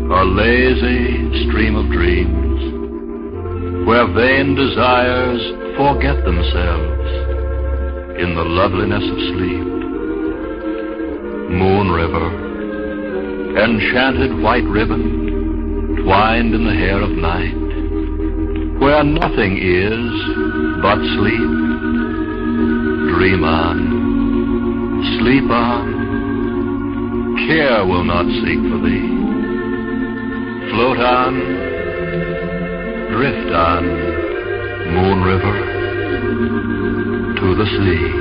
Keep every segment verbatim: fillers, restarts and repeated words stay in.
a lazy stream of dreams, where vain desires forget themselves in the loveliness of sleep. Moon River, enchanted white ribbon, twined in the hair of night, where nothing is but sleep. Dream on, sleep on, care will not seek for thee. Float on, drift on, Moon River, to the sea.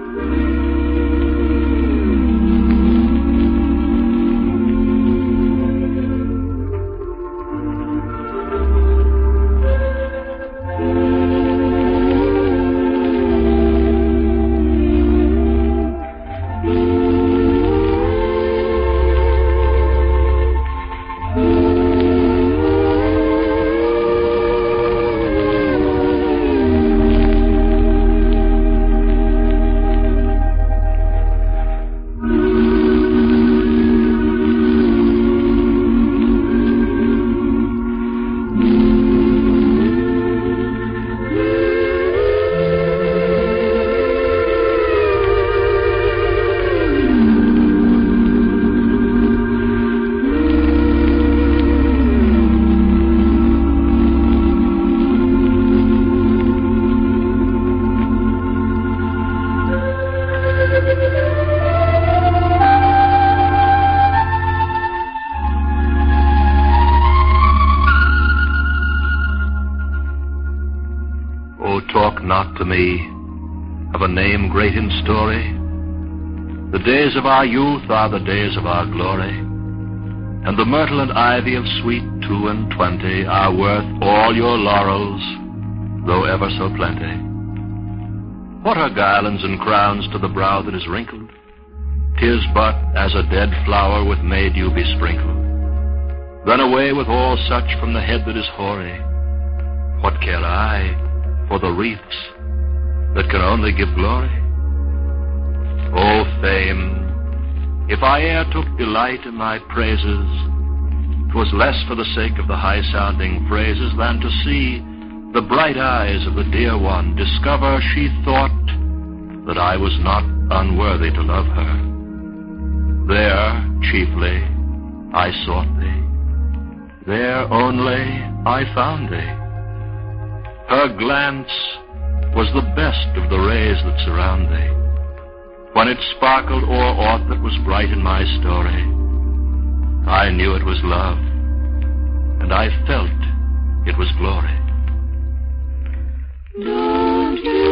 Talk not to me of a name great in story. The days of our youth are the days of our glory, and the myrtle and ivy of sweet two and twenty are worth all your laurels, though ever so plenty. What are garlands and crowns to the brow that is wrinkled? 'Tis but as a dead flower with maydew besprinkled. Then away with all such from the head that is hoary. What care I for the wreaths that can only give glory? O fame, if I e'er took delight in thy praises, 'twas less for the sake of the high-sounding phrases than to see the bright eyes of the dear one discover she thought that I was not unworthy to love her. There, chiefly, I sought thee. There only I found thee. Her glance was the best of the rays that surround thee. When it sparkled o'er aught that was bright in my story, I knew it was love, and I felt it was glory. Don't you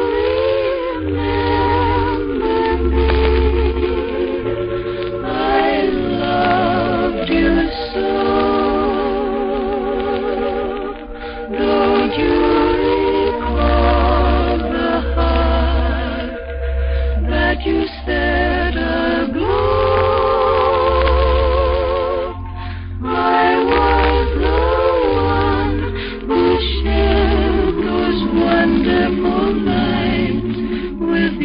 remember me? I loved you so. Don't you recall the heart that you set aglow? I was the one who shared those wonderful nights with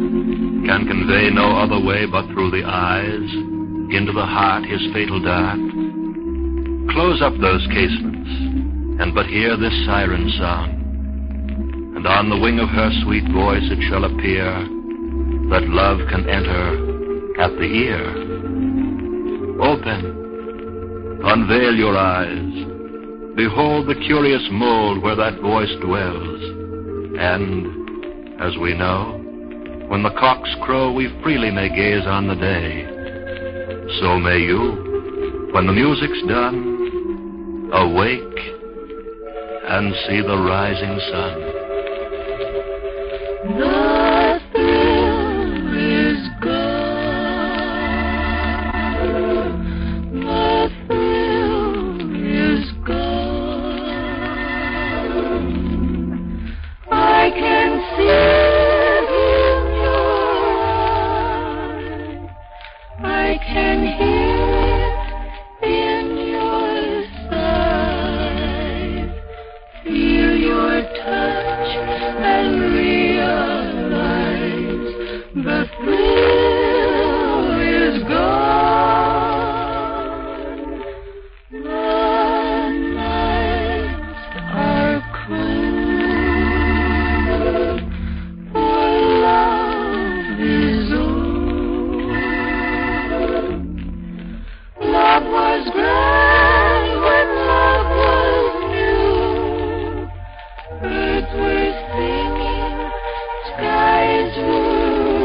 can convey no other way but through the eyes, into the heart his fatal dart. Close up those casements, and but hear this siren song, and on the wing of her sweet voice it shall appear that love can enter at the ear. Open, unveil your eyes, behold the curious mold where that voice dwells, and, as we know, when the cocks crow we freely may gaze on the day. So may you, when the music's done, awake and see the rising sun. The thrill is gone. The thrill is gone. I can see it in your eye. I can hear it in your sigh. Feel your touch and realize the thrill is gone. The nights are cold, for love is old. Love was grand when love was new. Birds were singing, skies were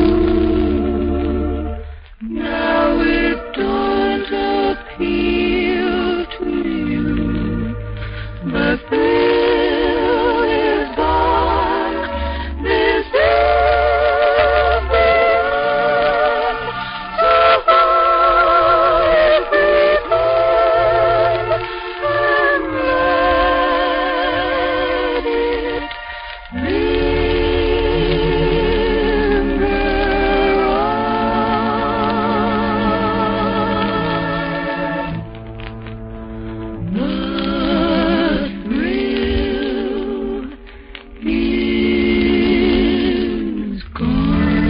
blue. Now it don't appeal to you. The thrill is gone. This is the end. So hold everything and let it linger on. The thrill is gone.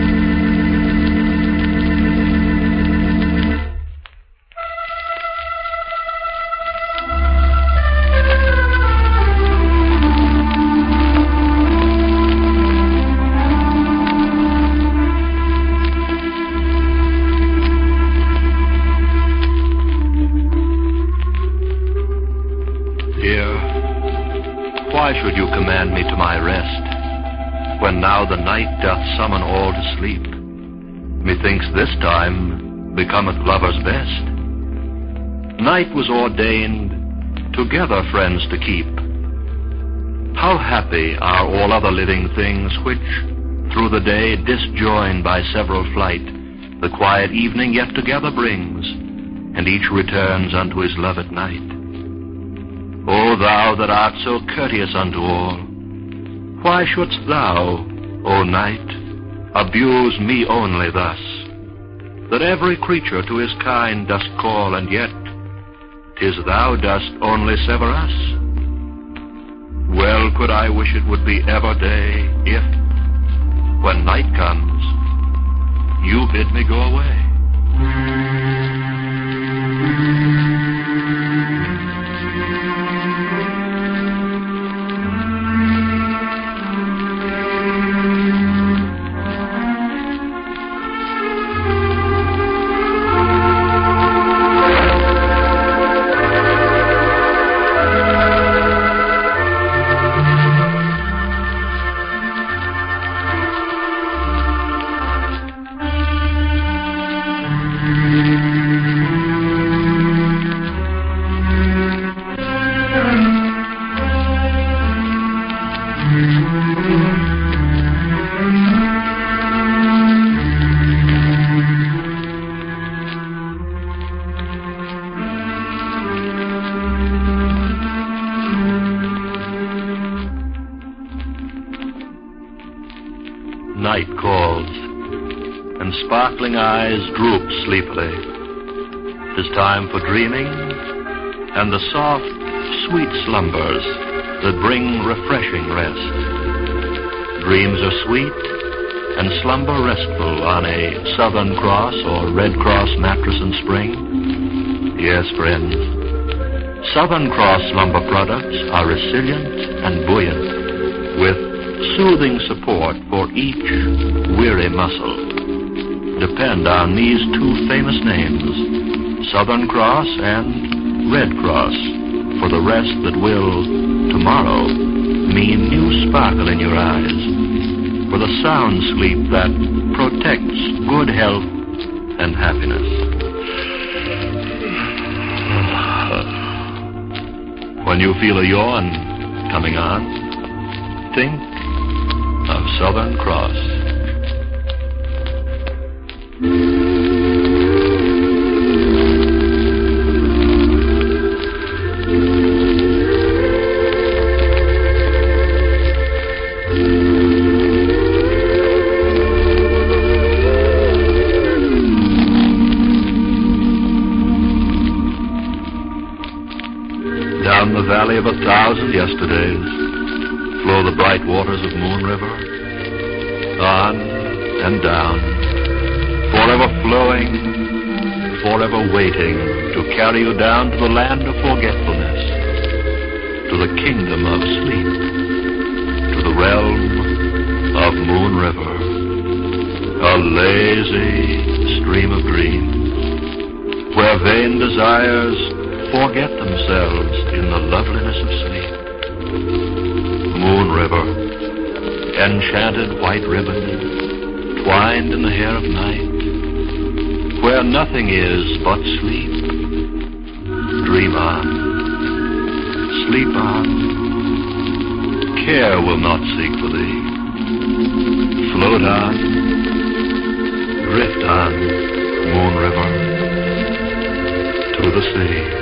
Dear, why should you command me to my rest, when now the night doth summon all to sleep? Methinks this time becometh lovers best. Night was ordained together friends to keep. How happy are all other living things which, through the day disjoined by several flight, the quiet evening yet together brings, and each returns unto his love at night. O thou that art so courteous unto all, why shouldst thou, O night, abuse me only thus, that every creature to his kind dost call, and yet 'tis thou dost only sever us? Well could I wish it would be ever day, if, when night comes, you bid me go away. Night calls, and sparkling eyes droop sleepily. 'Tis time for dreaming, and the soft, sweet slumbers that bring refreshing rest. Dreams are sweet, and slumber restful on a Southern Cross or Red Cross mattress in spring? Yes, friends, Southern Cross slumber products are resilient and buoyant, with soothing support for each weary muscle. Depend on these two famous names, Southern Cross and Red Cross, for the rest that will, tomorrow, mean new sparkle in your eyes, for the sound sleep that protects good health and happiness. When you feel a yawn coming on, think of Southern Cross. Down the valley of a thousand yesterdays flow the bright waters of Moon River, on and down, forever flowing, forever waiting to carry you down to the land of forgetfulness, to the kingdom of sleep, to the realm of Moon River, a lazy stream of dreams, where vain desires forget themselves in the loveliness of sleep. Moon River, enchanted white ribbon, twined in the hair of night, where nothing is but sleep. Dream on, sleep on, care will not seek for thee. Float on, drift on, Moon River, to the sea.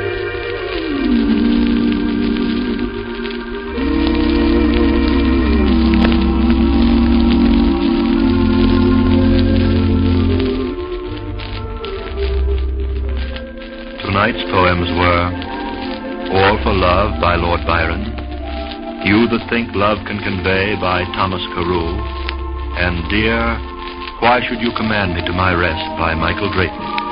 Tonight's poems were All for Love by Lord Byron, You That Think Love Can Convey by Thomas Carew, and Dear, Why Should You Command Me to My Rest by Michael Drayton.